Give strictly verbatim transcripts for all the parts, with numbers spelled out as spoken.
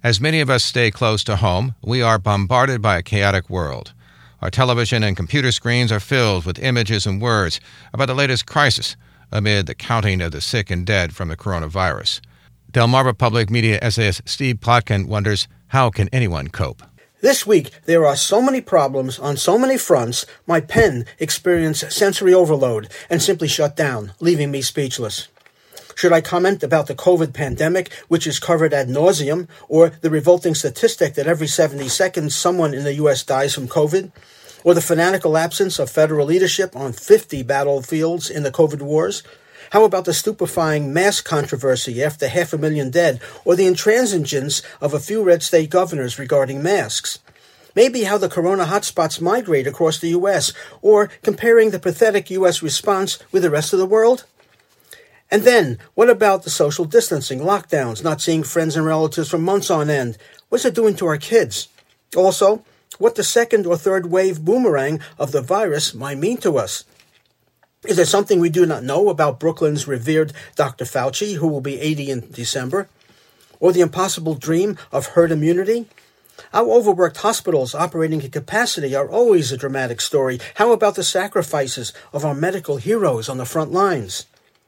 As many of us stay close to home, we are bombarded by a chaotic world. Our television and computer screens are filled with images and words about the latest crisis amid the counting of the sick and dead from the coronavirus. Delmarva Public Media essayist Steve Plotkin wonders, how can anyone cope? This week, there are so many problems on so many fronts, my pen experienced sensory overload and simply shut down, leaving me speechless. Should I comment about the COVID pandemic, which is covered ad nauseum, or the revolting statistic that every seventy seconds someone in the U S dies from COVID, or the fanatical absence of federal leadership on fifty battlefields in the COVID wars? How about the stupefying mask controversy after half a million dead, or the intransigence of a few red state governors regarding masks? Maybe how the corona hotspots migrate across the U S, or comparing the pathetic U S response with the rest of the world? And then, what about the social distancing, lockdowns, not seeing friends and relatives for months on end? What's it doing to our kids? Also, what the second or third wave boomerang of the virus might mean to us. Is there something we do not know about Brooklyn's revered Doctor Fauci, who will be eighty in December? Or the impossible dream of herd immunity? Our overworked hospitals operating at capacity are always a dramatic story. How about the sacrifices of our medical heroes on the front lines?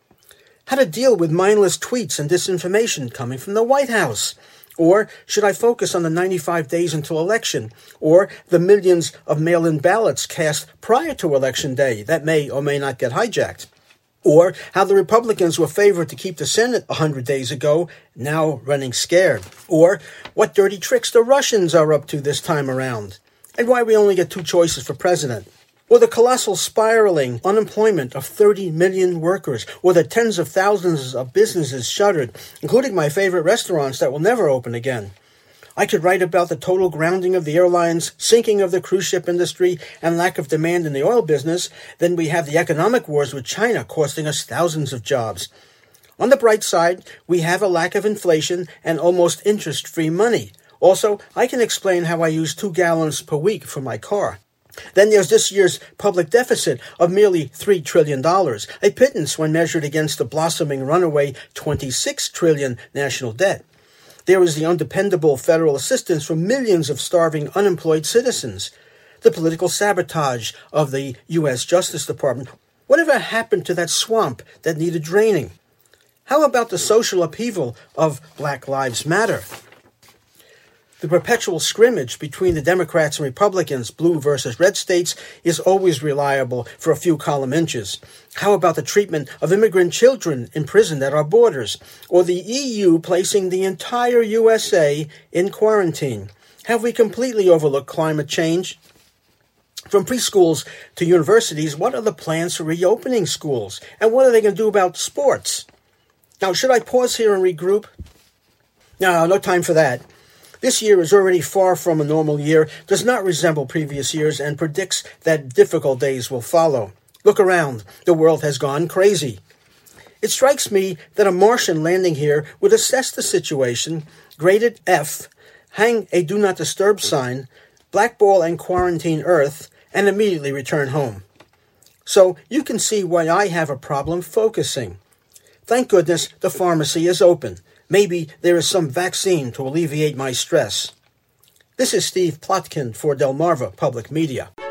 How to deal with mindless tweets and disinformation coming from the White House? Or should I focus on the ninety-five days until election, or the millions of mail-in ballots cast prior to Election Day that may or may not get hijacked? Or how the Republicans were favored to keep the Senate one hundred days ago, now running scared? Or what dirty tricks the Russians are up to this time around? And why we only get two choices for president? Or the colossal spiraling unemployment of thirty million workers, or the tens of thousands of businesses shuttered, including my favorite restaurants that will never open again. I could write about the total grounding of the airlines, sinking of the cruise ship industry, and lack of demand in the oil business. Then we have the economic wars with China costing us thousands of jobs. On the bright side, we have a lack of inflation and almost interest-free money. Also, I can explain how I use two gallons per week for my car. Then there's this year's public deficit of merely three trillion dollars, a pittance when measured against the blossoming runaway twenty-six trillion dollars national debt. There is the undependable federal assistance for millions of starving unemployed citizens. The political sabotage of the U S Justice Department. Whatever happened to that swamp that needed draining? How about the social upheaval of Black Lives Matter? The perpetual scrimmage between the Democrats and Republicans, blue versus red states, is always reliable for a few column inches. How about the treatment of immigrant children imprisoned at our borders? Or the E U placing the entire U S A in quarantine? Have we completely overlooked climate change? From preschools to universities, what are the plans for reopening schools? And what are they going to do about sports? Now, should I pause here and regroup? No, no time for that. This year is already far from a normal year, does not resemble previous years, and predicts that difficult days will follow. Look around. The world has gone crazy. It strikes me that a Martian landing here would assess the situation, grade it F, hang a Do Not Disturb sign, blackball and quarantine Earth, and immediately return home. So you can see why I have a problem focusing. Thank goodness the pharmacy is open. Maybe there is some vaccine to alleviate my stress. This is Steve Plotkin for Delmarva Public Media.